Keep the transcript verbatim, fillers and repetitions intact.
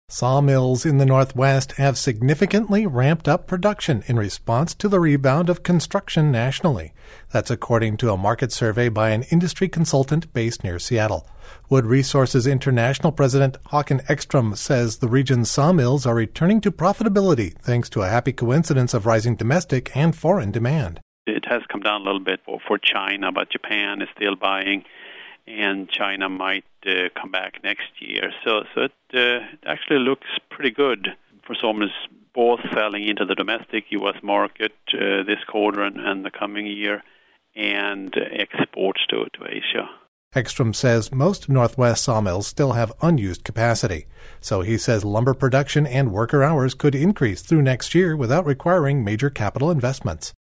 Sawmills in the Northwest have significantly ramped up production in response to the rebound of construction nationally. That's according to a market survey by an industry consultant based near Seattle. Wood Resources International President Håkan Ekström says the region's sawmills are returning to profitability thanks to a happy coincidence of rising domestic and foreign demand. It has come down a little bit for China, but Japan is still buying, and China might uh, come back next year. So, so it uh, actually looks pretty good for sawmills, both selling into the domestic U S market uh, this quarter and, and the coming year, and uh, exports to, to Asia. Ekström says most Northwest sawmills still have unused capacity. So he says lumber production and worker hours could increase through next year without requiring major capital investments.